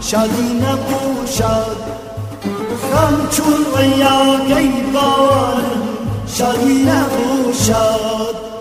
شادی نباشد همچون ویاگی باورم شادی نباشد.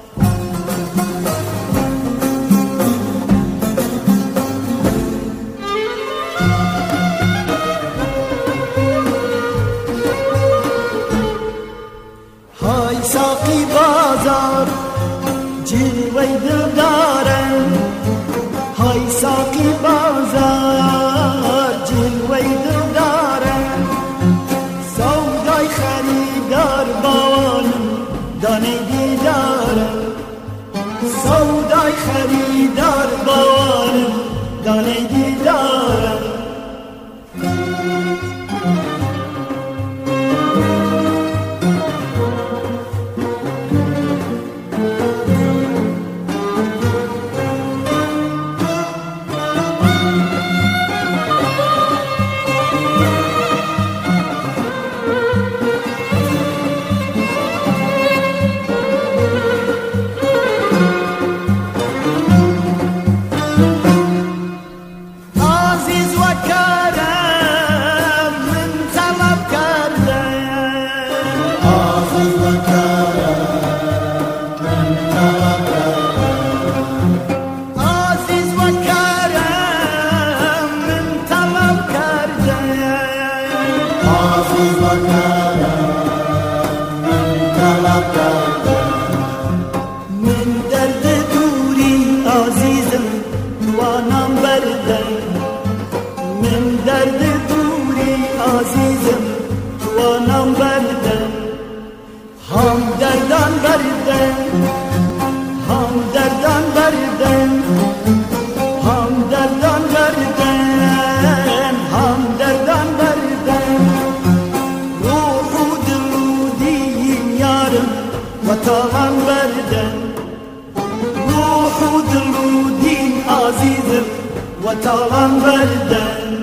های ساقی بازار جلوه دل دارم، های ساقی بازار جلوه دل دارم، سودای خریدار باوانم دانه دیدارم، سودای خریدار باوانم دانه دیدارم. وطالم بردن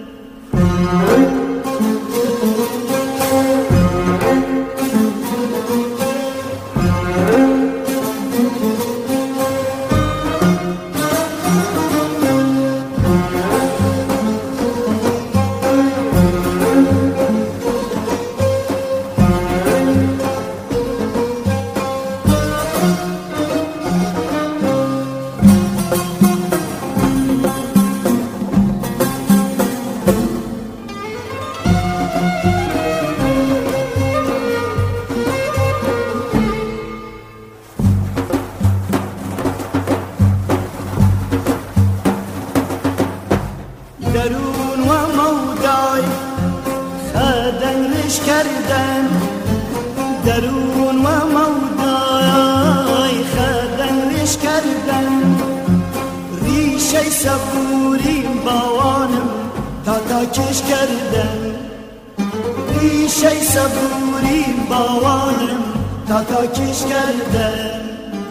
درون و مودای خدنگش کردن، درون و مودای خدنگش کردن، ریشه صبوریم باوانم تا کش کردن، ریشه صبوریم باوانم تا کش کردن.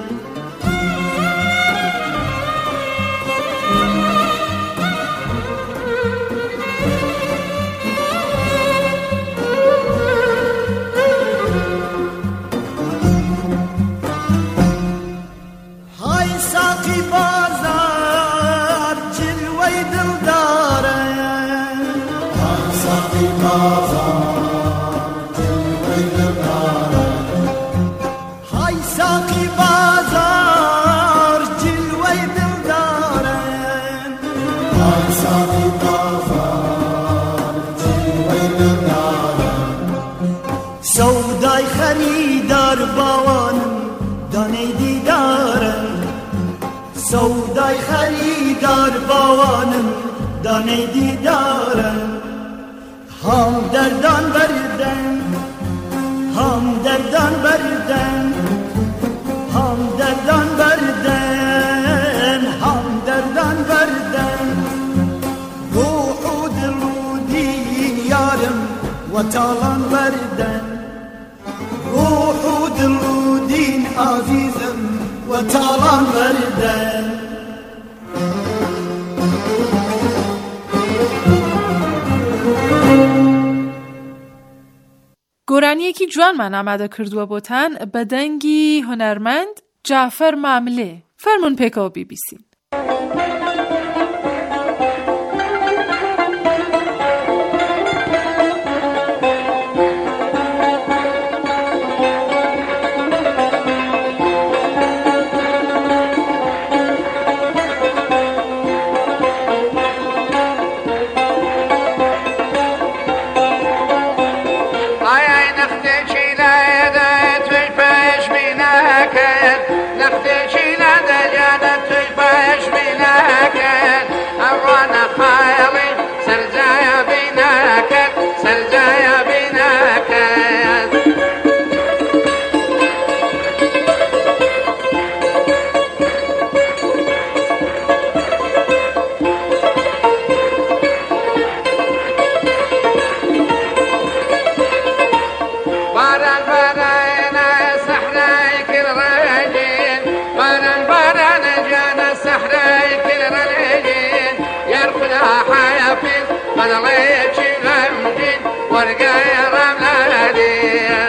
سودای خریدار باوانم دانه دیدارم، سودای خریدار باوانم دانه دیدارم. هم دردان بردن، هم دردان بردن، هم دردان بردن، هم دردان بردن. روح و دل و دین یارم وطالان بردن، روح و دل و دین عزیزم وطالان بردن. گۆرانیەکی جوانمان ئامادە کردووە بۆتان بە دەنگی هونەرمەند جافەر ماملێ. فەرموون پێکەوە بیبیسین. بدڵێکی غەمگین وەرگایەڕام لادێ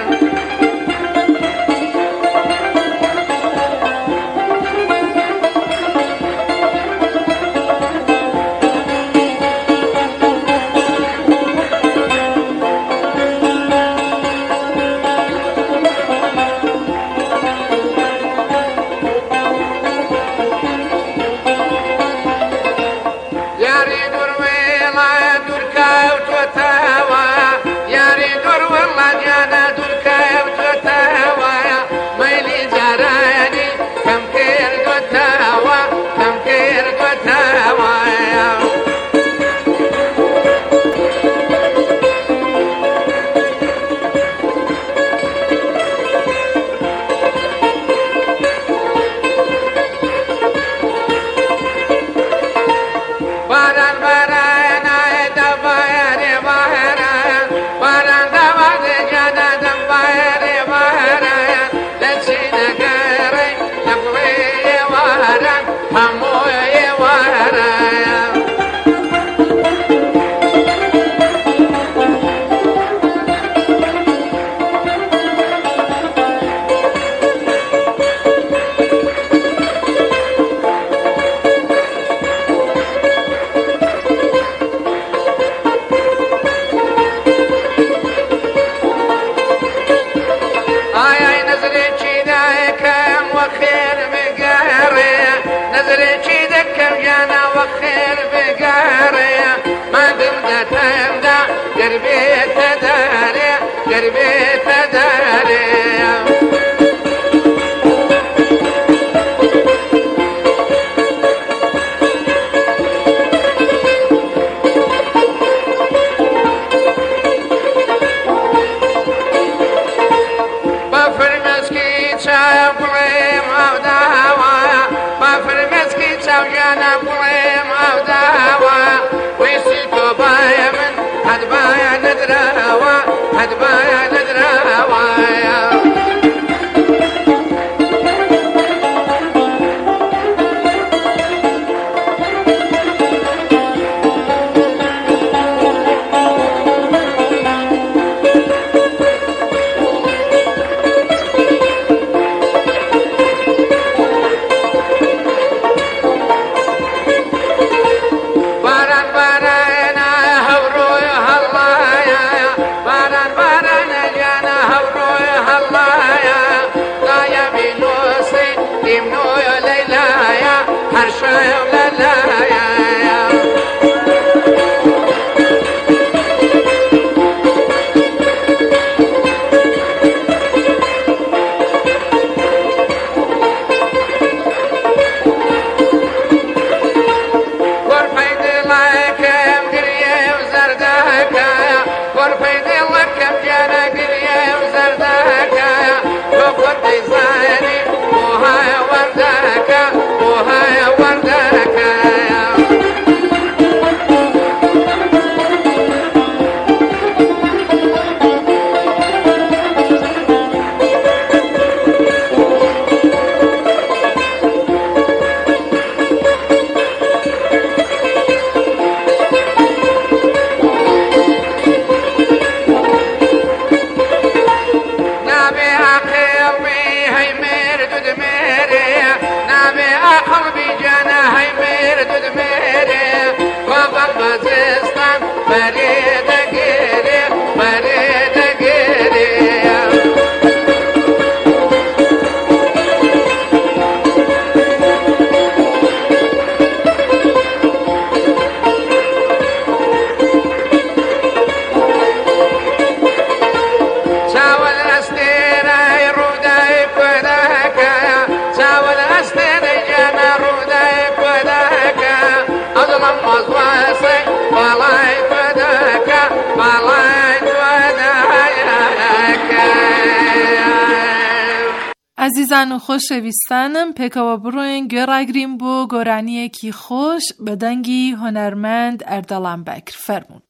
عزیزان و خۆشەویستانم پێکەوە بڕۆین گوێڕاگرین بۆ گۆرانیەکی خۆش بە دەنگی هونەرمەند ئەردەڵان بەکر. فەرموون.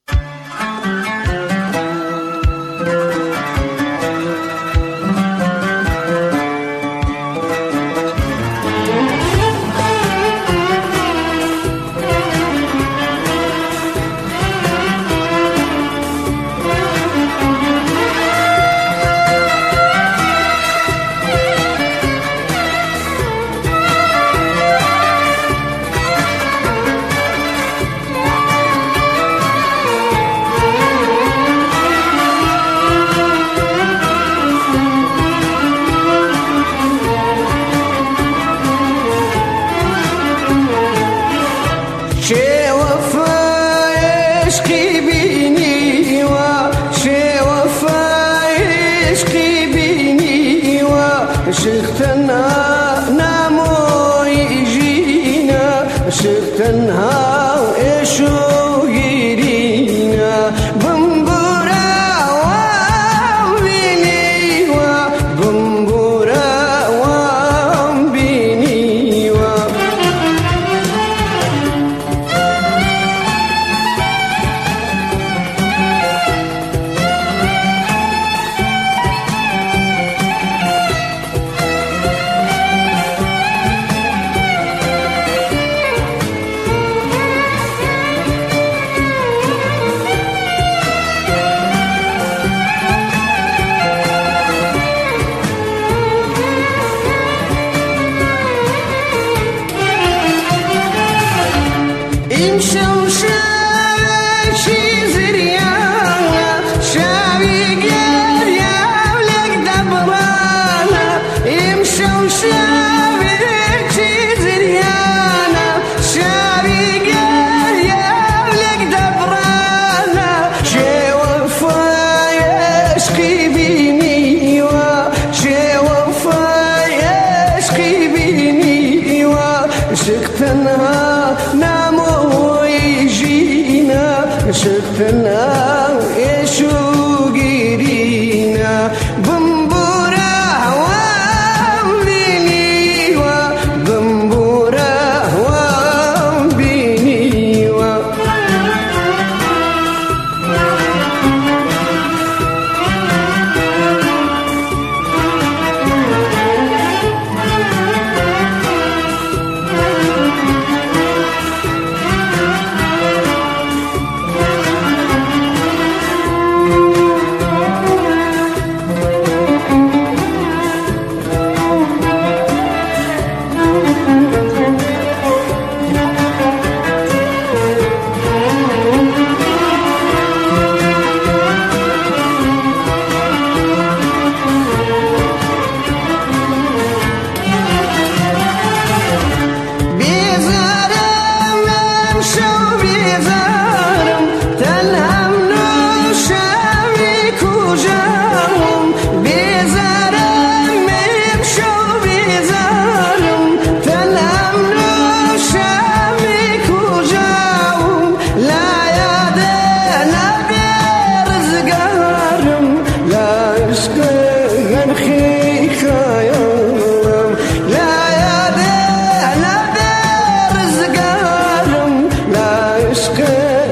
شي وفا عشقي بيني وشي وفا عشقي بيني وشختنا نامو يجينا شختنا إيشو يرينا بمبورا وبيني وبمبورا وبيني شختنا نامو يجينا شختنا إيشو جيرينا بمبورا وبيني وبمبورا وبيني عشق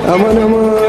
aman aman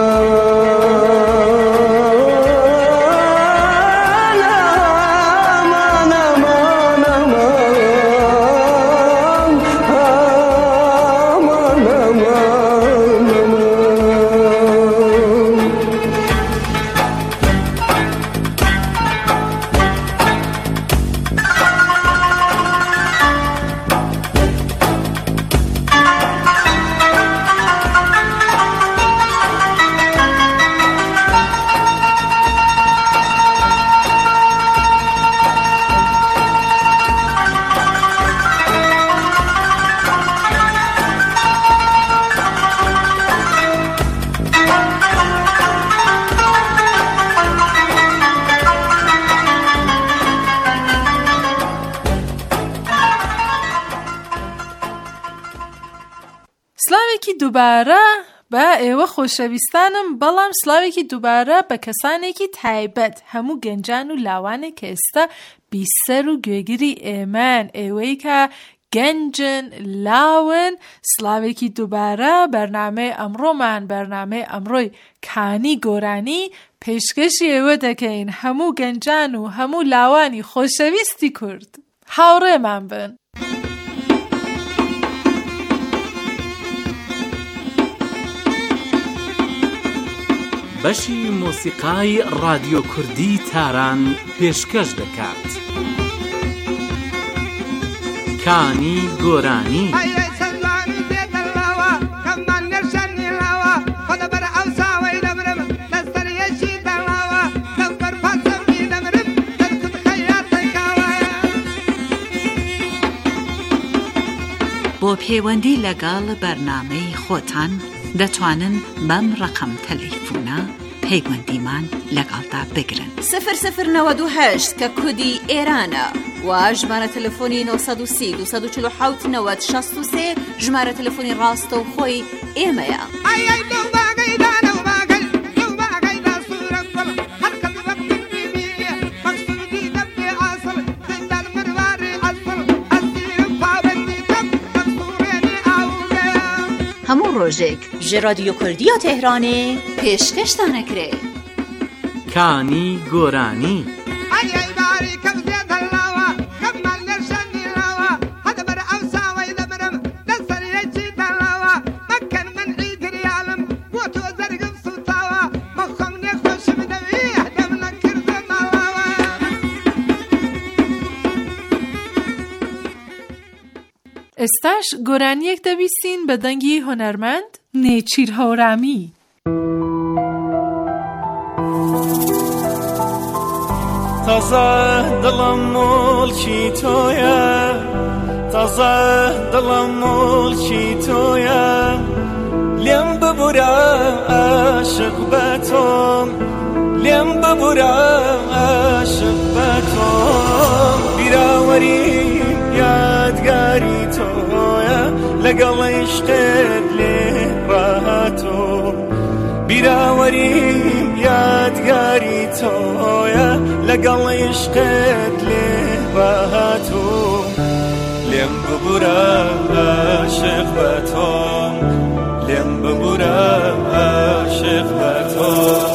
سلاوێکی دووبارە بە ئێوە خۆشەویستانم، بەڵام سلاوێکی دووبارە بە کەسانێکی تایبەت، هەموو گەنجان و لاوانێک کە ئێستا بیسەر و گوێگری ئێمەن، ئێوەی کە گەنجن لاون. سلاوێکی دووبارە بەرنامەی ئەمڕۆمان، بەرنامەی ئەمڕۆی کانی گۆرانی پێشکەشی ئێوە دەکەین، هەموو گەنجان و هەموو لاوانی خۆشەویستی کورد هاوڕێمان بن. بەشی مۆسیقای رادیۆ کوردی تاران پێشکەش دەکات. کانی گۆرانی. بۆ پەیوەندی لەگەڵ بەرنامەی خۆتان دەتوانن بەم ڕقم تەلەیفۆنە پەیوەندیمان لەگەڵدا بگرن. 0098 کە کودی ئێرانە و ژمارە تەلەفۆنی 930 247 90 63 ژمارە تەلەفۆنی ڕاستەوخۆی ئێمەیە. هەموو ڕۆژێک ژێ رادیۆ کوردیە تێهرانێ پێشکەشتانەکرێ. کانی گۆرانی. ئێستاش گۆرانیەک دەبیستین بە دەنگی هۆنەرمەند نێچیر هەورامی. تازە دڵم مڵکی تۆیە، تازە دڵم مڵکی تۆیە، لێم ببورە عاشق بە تۆم، لێم ببورە عاشق بە تۆم، بیراوەری یادگاری تۆیە، لەگەڵ عیشقت لێ ڕاهاتۆ، بیراوەری یادگاری تۆیە، لەگەڵ عیشقت لێ ڕاهاتۆ، لێم ببورە عاشق بە تۆم، لێم ببورە عاشق بە تۆم.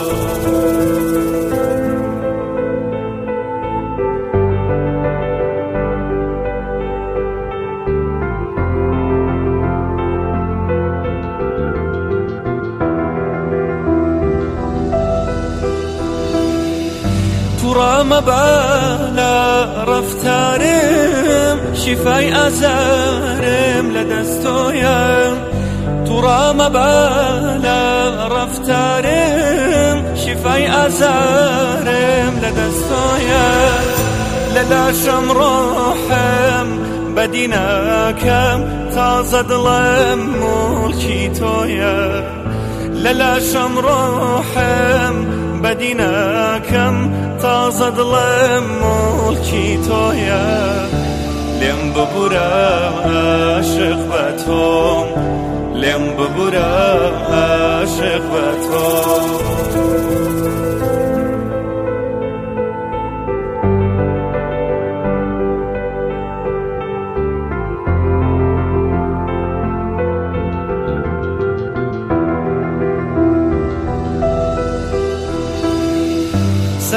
توڕە مەبالە ڕەفتارم، شیفای ئازارم لە دەستۆیە، توڕە مەبالە ڕەفتارم، شیفای ئازارم لە دەستۆیە، لە لاشەم ڕۆحم بەدی ناکەم، تازە دڵم مڵکی تۆیە، لە لاشەم ڕۆحم بەدی ناکەم، تازە دڵم مڵکی تۆیە، لێم ببورە عاشق بە تۆم، لێم ببورە عاشق بە تۆم.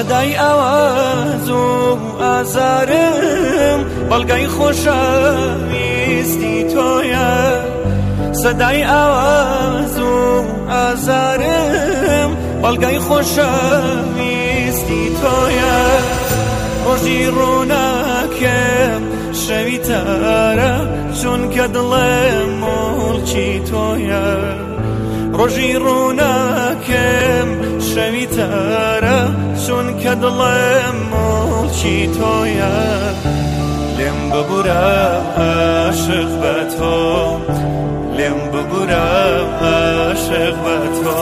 سەدای ئاواز و ئازارم بەڵگەی خۆشەویستی تۆیە سەدای ئاواز و ئازارم بەڵگەی خۆشەویستی تۆیە ڕۆژی ڕووناکەم شەوی تارە چونکە دڵێم موڵکی تۆیە ڕۆژی ڕووناکەم شەوی تارە چونکە دڵێم موڵکی تۆیە لێم ببورە عاشق بە تۆ لێم ببورە عاشق بە تۆ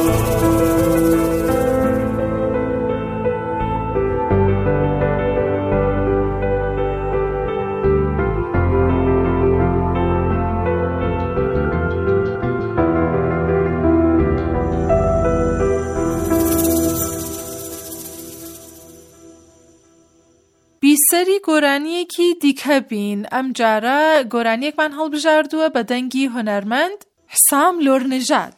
بیسەری گۆرانیەکی دیکە بین ئەم جارە گۆرانیەکمان هەڵبژاردووە بە دەنگی هونەرمەند حسام لۆرنژاد.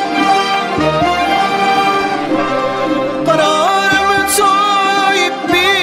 قرارم توی بی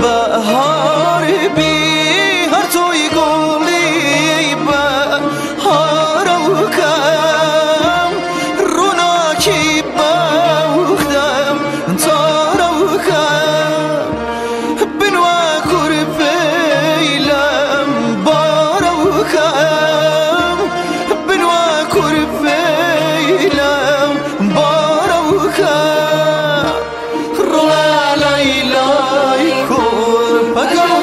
بهار بی هر توی گلی بهار کم روناکی بودم تارو کم بنوا کرفیلم بارو کم بنوا کرفیلم بارو کم رولا لای کن پگم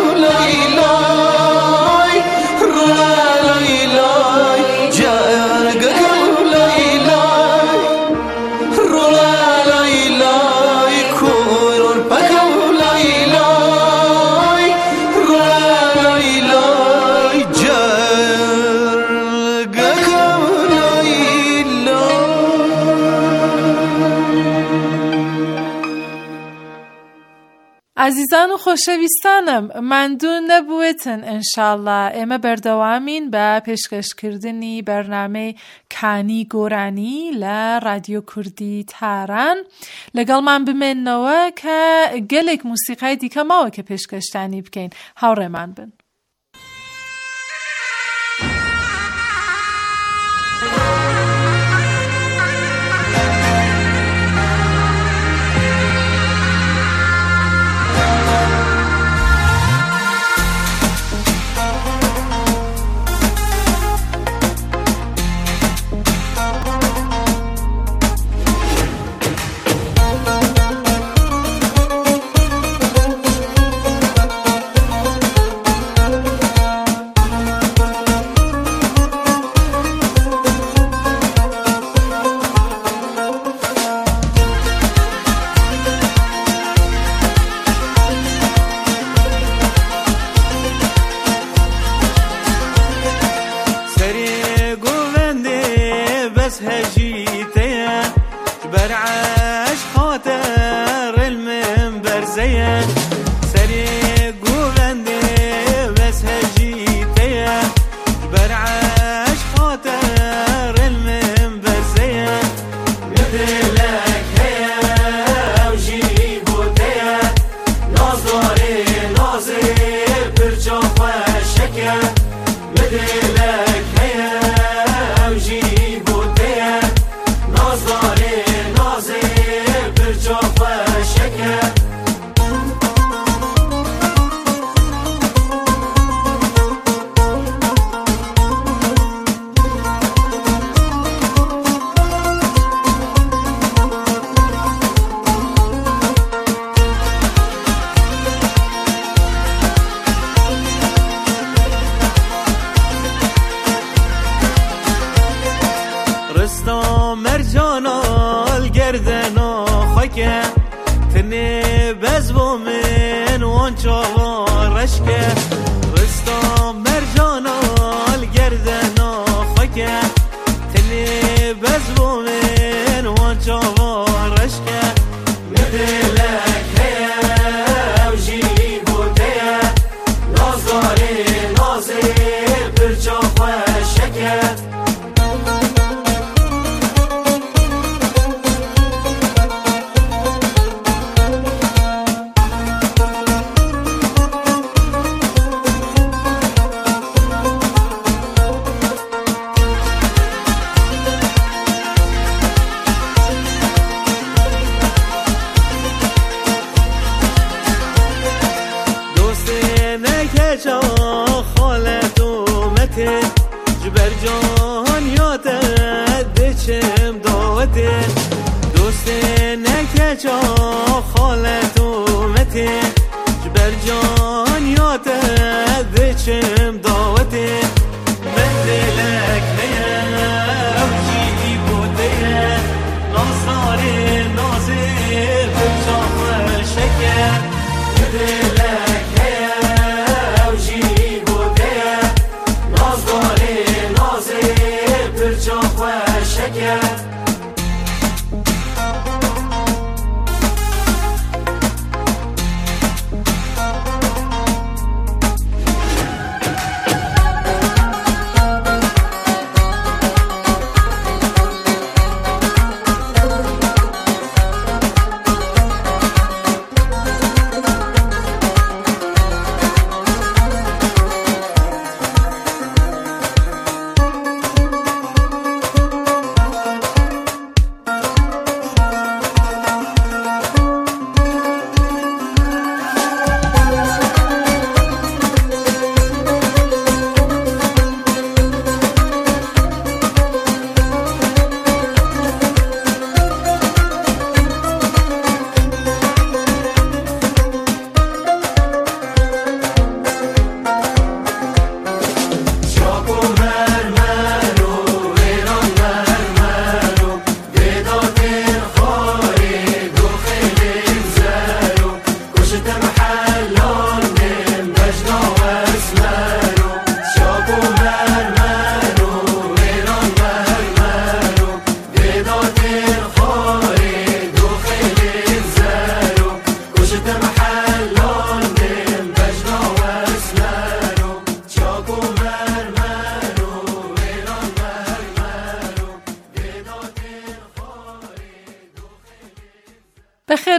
لای رولا لای جرگم لای رولا لای کن پگم لای رولا لای جرگم لای عزیزان و خۆشەویستانم ماندوو نەبووێتن ئینشاءالله ئێمە بەردەوامین بە پێشکەشکردنی بەرنامەی کانی گۆرانی لە رادیۆ کوردی تاران لەگەڵمان بمێننەوە کە گەلێک موسیقای دیکە ماوە کە پێشکەشتانی بکەین هاوڕێمان بن.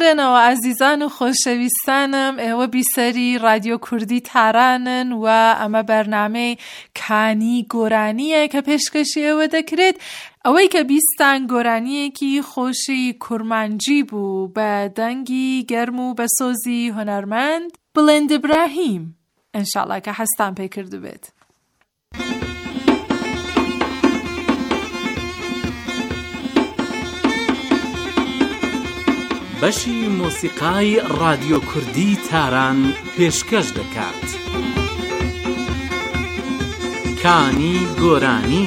بگرنەوە ئازیزان و خۆشەویستانم، ئێوە بیسەری رادیۆ کوردی تارانن و ئەمە بەرنامەی کانی گۆرانیە کە پێشکەشی ئێوە دەکرێت. ئەوەی کە بیستان گۆرانیەکی خۆشی کورمانجی بوو بە دەنگی گەرم و بە سۆزی هونەرمەند بڵێند ئیبراهیم. ئینشاءڵڵا کە هەستان پێ کردو بێت. بەشی مۆسیقای رادیۆ کوردی تاران پێشکەش دەکات. کانی گۆرانی.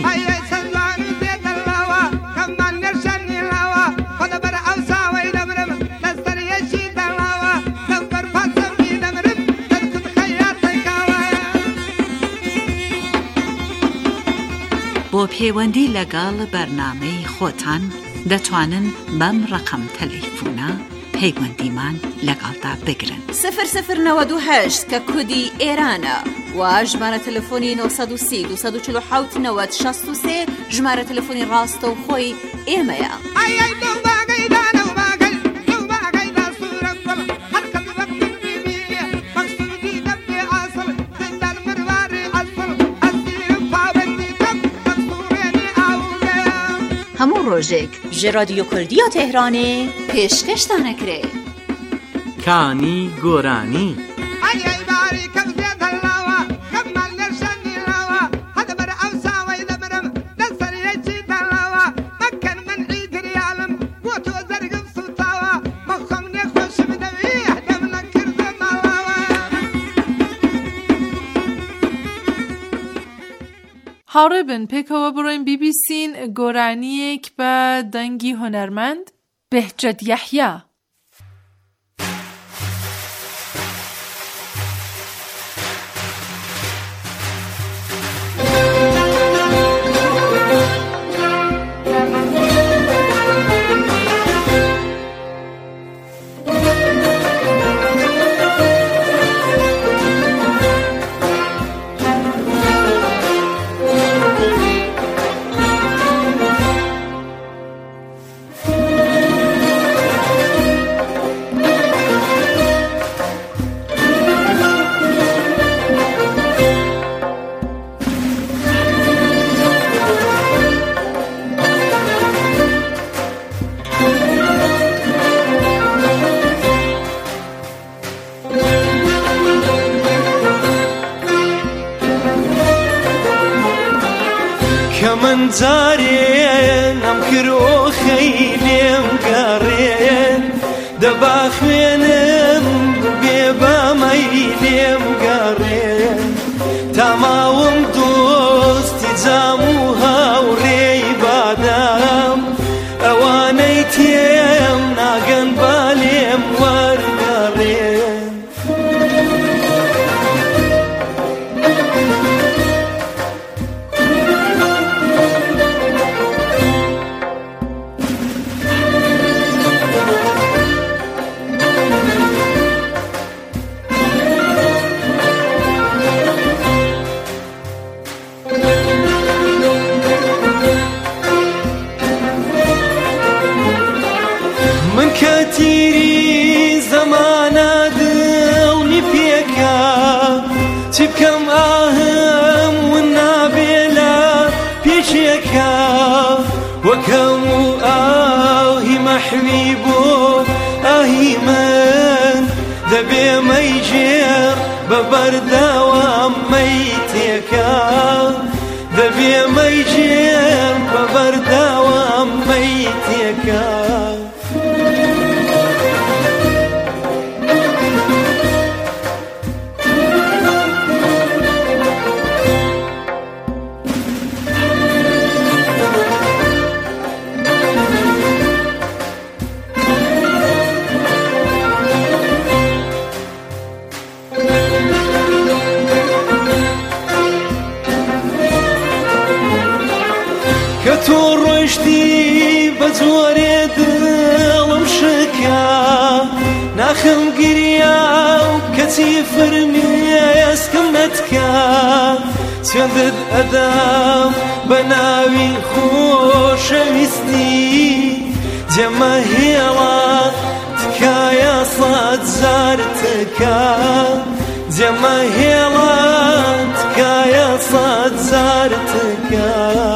بۆ پەیوەندی لەگەڵ بەرنامەی خۆتان دەتوانن بەم ڕقم تەلەیفۆنە پەیوەندیمان لەگەڵدا بگرن. 0098 کە کودی ئێرانە و ژمارە تەلەفۆنی 930 247 90 63 ژمارە تەلەفۆنی ڕاستەوخۆی ئێمەیە. هەموو ڕۆژێک ji رادیۆ کوردیە تهرانê پێشکەشتان ئەکرێ. کانی گۆرانی. هاوڕێ بن پێکەوە بڕۆین بیبیسین گۆرانیەک بە دەنگی هونەرمەند بهجت یەحیا. من زارێن ئەم کرۆ خەیلێم گەڕێن دەبا خوێنم بێ بەمەی لێم گەڕێن تاماوم دۆستی جام و هاوڕێی بادام ئەوانەی تێم ناگەن با لێم وەرگەڕێن تیری زەمانە دڵنی پێکە چی بکەم ئاهم ون نابێ لە پێشێکە وەکەم و ئاهی مەحوی بۆ ئاهی من دەبێ مەیژێر بە بەردەوام مەی تێکە دەبێ مەیژێر بە بەردەوام مەی تێکە کە تۆ ڕۆیشتی بە جۆرێ دڵم شکا ناخم گریا و کەچی فرمێسکم نەتکا سوێندت ئەدام بە ناوی خۆشەویستی جەمە هێڵا تکایە سەد زار تکا جەمە هێڵە تکایە سەد زار تکا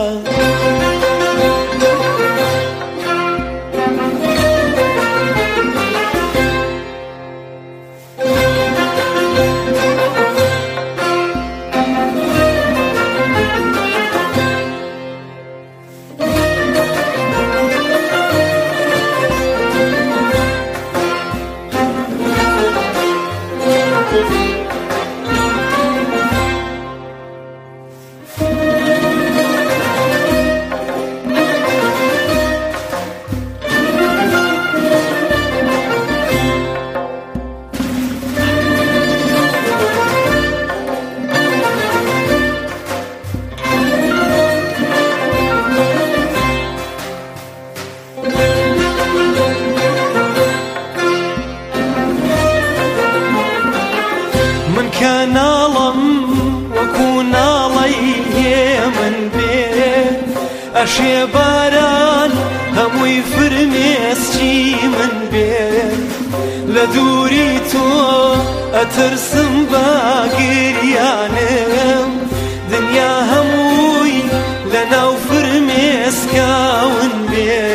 ناڵم وەکو ناڵی هێ من بێ ئەشێ باران هەمووی فرمێسکی من بێ لە دووری تۆ ئەترسم بە گریانم دنیا هەمووی لە ناو فرمێسکاون بێ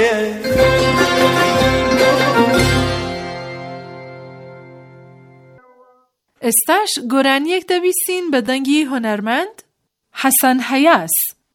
ئێستاش گۆرانیەک دەبیستین بە دەنگی هونەرمەند حەسەن هەیاس.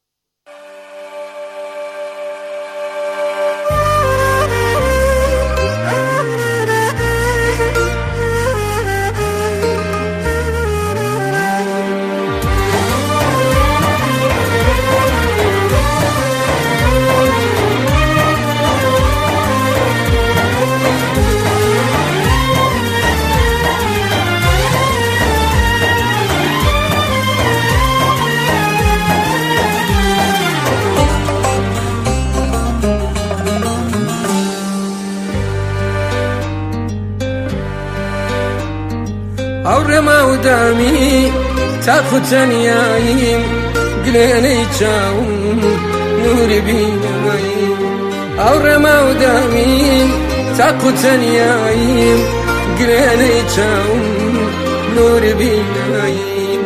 ئەوڕێما و دامی تاق و تەنیاییم گلێنەی چاوم نوری بینەمەیم ئەوڕێما و دامی تاق و تەنیاییم گلێنەی چاوم نوری بینەمەیم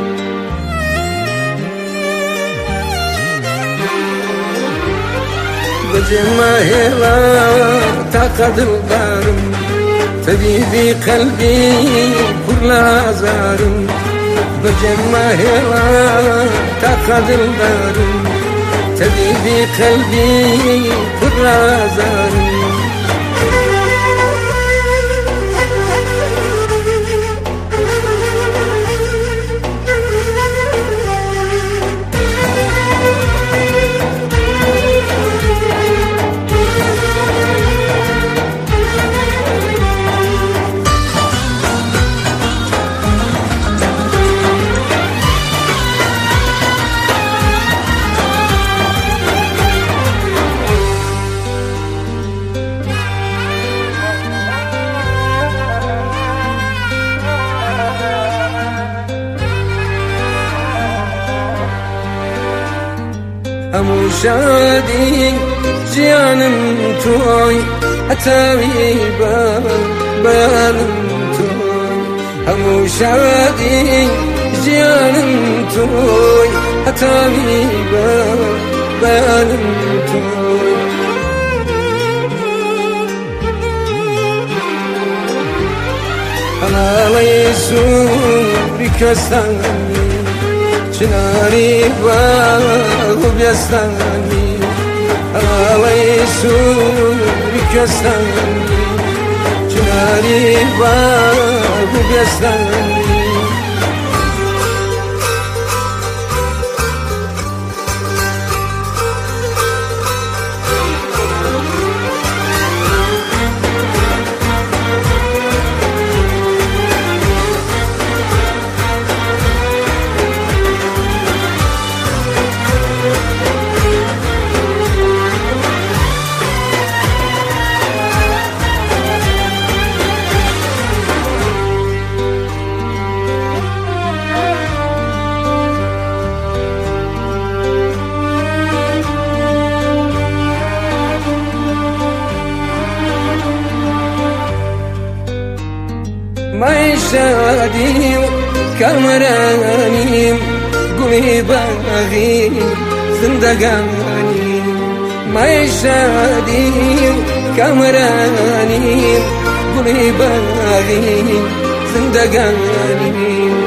بەجێما هێڵا تاقە دڵدارم طبيبي قلبي كل عزارم بجمع هلا تقدر دارم طبيبي قلبي كل عزارم هەموو شادی ژیانم تۆی هەتاوی بەیانم تۆی هەموو شادی ژیانم تۆی هەتاوی بەیانم تۆی هەناڵەی سووری کەستانی چناری باغ و بیستانی هەناڵەی سووری کەستانی چناری باغ و بیستانی کامرانیم گلی باغی زندگانی مای شادیم کامرانیم گلی باغی زندگانی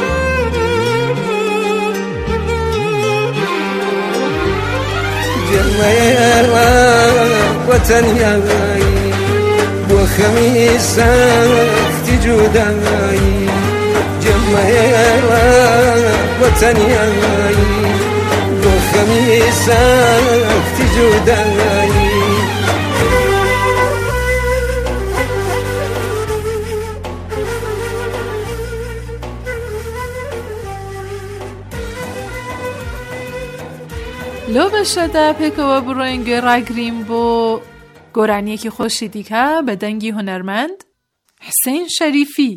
جمعه وطن یایی بو خمیس اختی جدایی جمعه وطن یایی بو خمیس اختی جدایی لۆ بەشەدا پێکەوە بڕۆین گوێ ڕاگرین بۆ گۆرانیەکی خۆشی دیکە بە دەنگی هونەرمەند حسین شەریفی.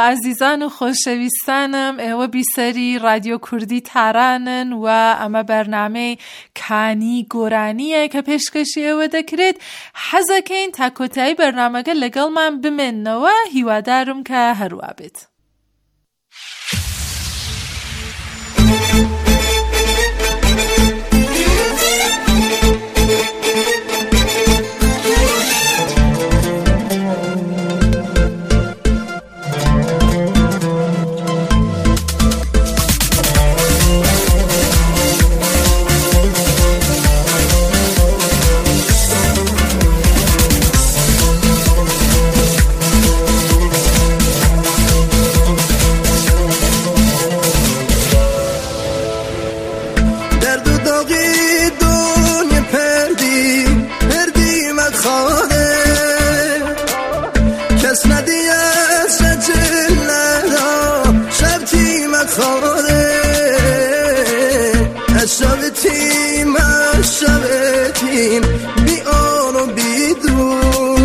عزیزان و خۆشەویستانم ئێوە بیسەری رادیۆ کوردی تارانن و ئەمە بەرنامەی کانی گۆرانیە کە پێشکەشی ئێوە دەکرێت. حەزەکەین تا کۆتایی بەرنامەکە لەگەڵمان بمێننەوە، هیوادارم کە هەروە بێت. شبتیم بی آن و بی دو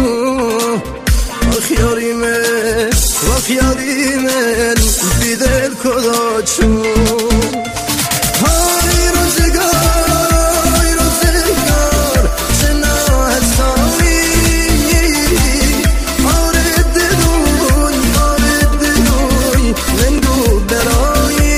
خیاری من بی دل کدا چون های روزگار چه ناهستانی آره دلوی من گو برایی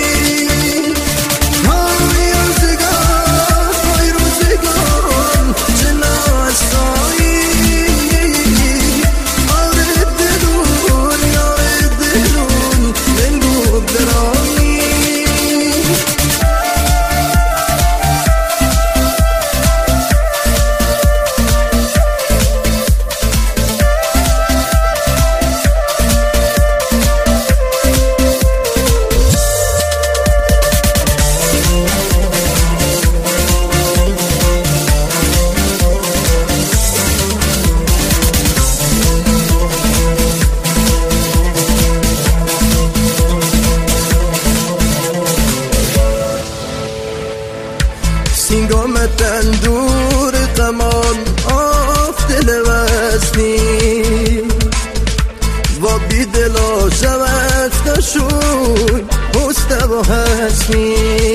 سینگامتن دور قمان آف دل وزنی و بی دلا شوخت شوی مسته و حسنی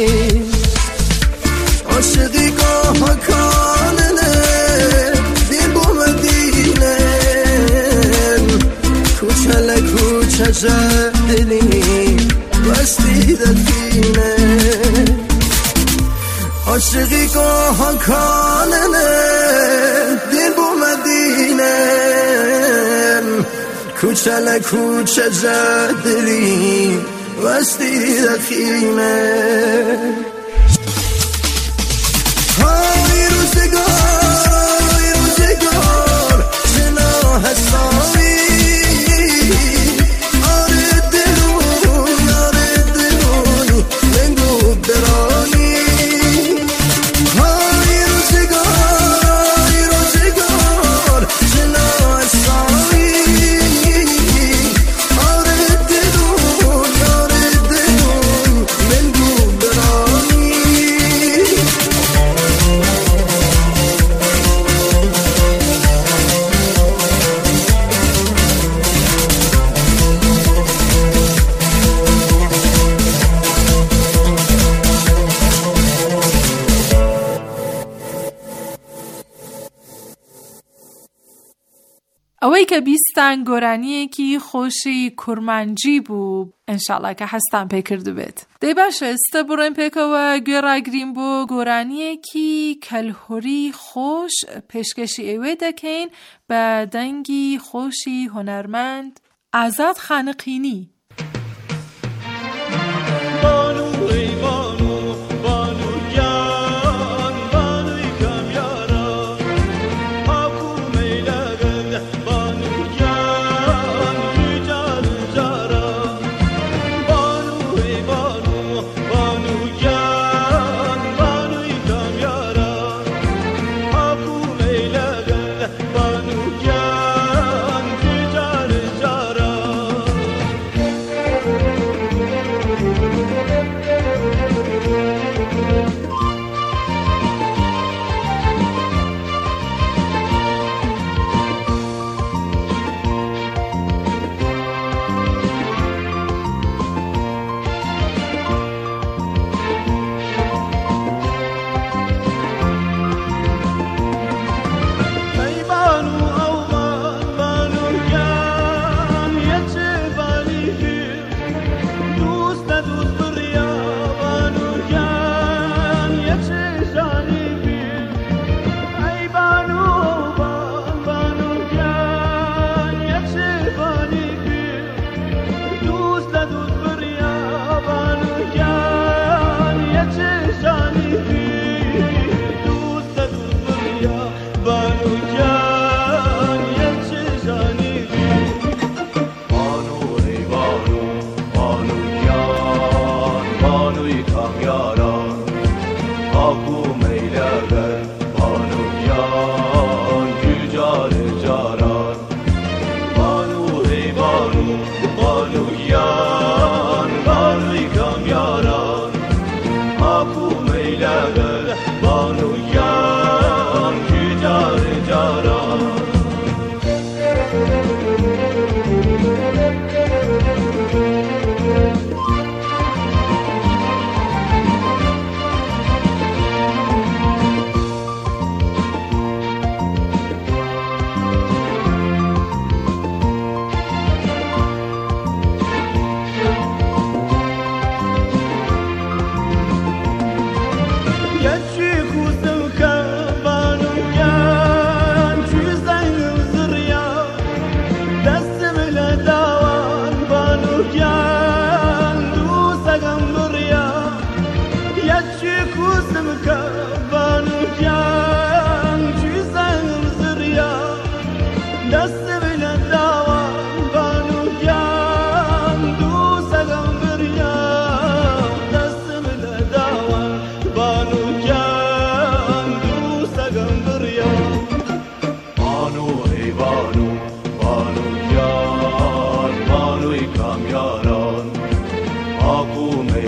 عاشقی گاه کاننه دل با مدینه کوچه کوچه دلی وستی دفینه عاشقی گاه کاننه دل بو مدینه کوچه کوچه جدری وستی دخینه های روزگار چه ناهستانی آره دلوی من گو برانی ئەوەی کە بیستان گۆرانیەکی خۆشی کورمانجی بوو، ئینشاڵڵا کە هەستان پێ کردو بێت. دەی باشە ئێستا بڕۆین پێکەوە گوێڕاگرین بۆ گۆرانیەکی کەلهۆری خۆش پێشکەشی ئێوێ دەکەین بە دەنگی خۆشی هونەرمەند ئازاد خانقینی.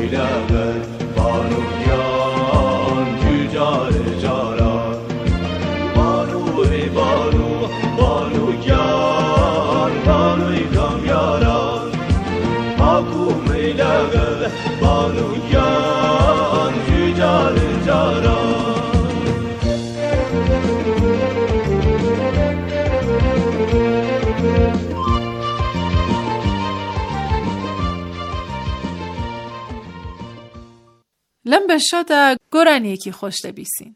میلغت بانویان جوجار جاران بانوی بانو بانویان بانوی کامیاران آکو میلغت بانویان جوجار جاران لەم بەشەدا گۆرانیەکی خۆش دەبیستین.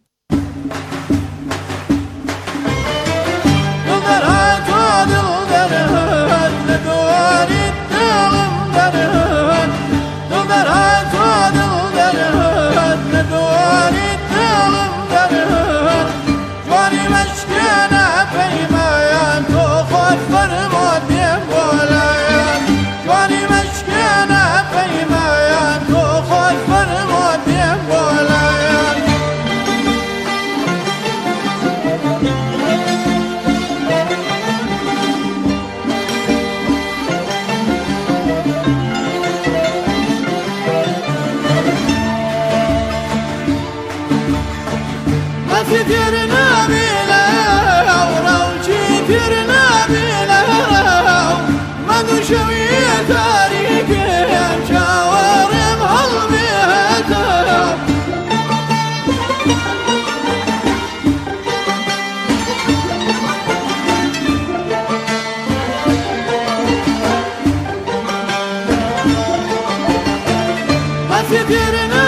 Get